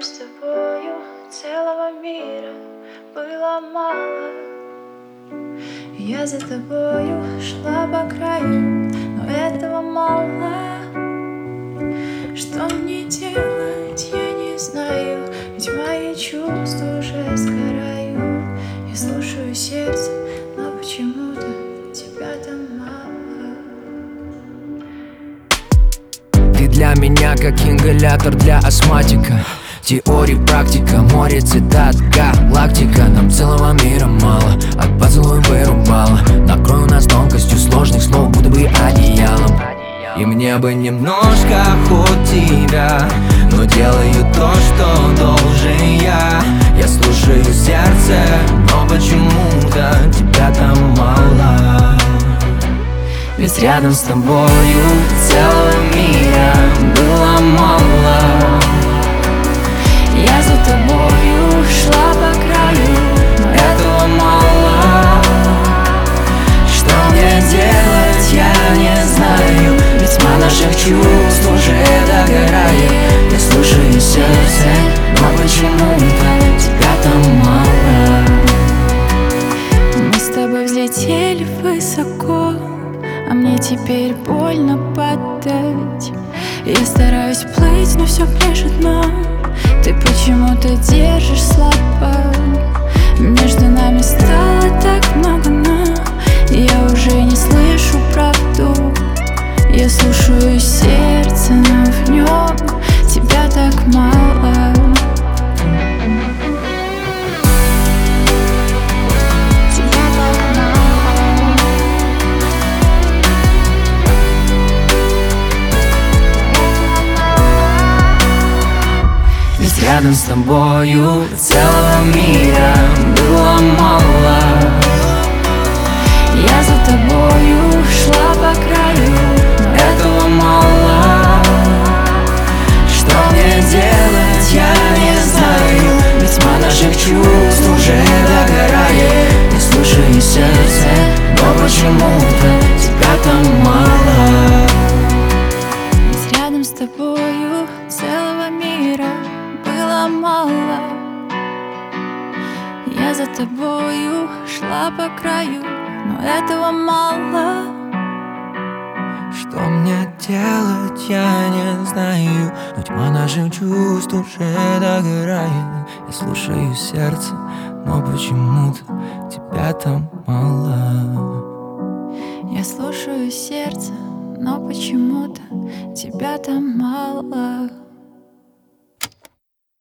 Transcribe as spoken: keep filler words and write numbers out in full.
с тобою целого мира было мало. Я за тобою шла по краю, но этого мало. Что мне делать, я не знаю, ведь мои чувства уже сгорают. Я слушаю сердце, но почему-то тебя там мало. Ты для меня как ингалятор для астматика. Теория, практика, море, цитат, галактика. Нам целого мира мало, от поцелуя вырубала. Накрою нас тонкостью сложных слов, будто бы одеялом. И мне бы немножко от тебя, но делаю то, что должен я. Я слушаю сердце, но почему-то тебя там мало. Ведь рядом с тобою целого мира было мало. Я за тобою шла по краю, но этого мало. Что мне делать, я не знаю, ведь тьма наших чувств уже догорает. Я слушаю сердце, но почему-то тебя там мало. Мы с тобой взлетели высоко, а мне теперь больно падать. Я стараюсь плыть, но все пляшет дном. Ты почему-то держишь слабо. Между нами стало так много, но я уже не слышу правду. Я слушаю сердце, но в нем тебя так мало. Тебя так мало. Ведь рядом с тобою целого мира было мало. Я за тобою шла по краю, но этого мало. Что мне делать, я не знаю, ведь тьма наших чувств уже догорает. Я слушаю сердце, но почему-то тебя там мало. Ведь рядом с тобою целого мира было мало. Я за тобою шла по краю, но этого мало. Что мне делать, я не знаю, но тьма наших чувств уже догорает. Я слушаю сердце, но почему-то тебя там мало. Я слушаю сердце, но почему-то тебя там мало.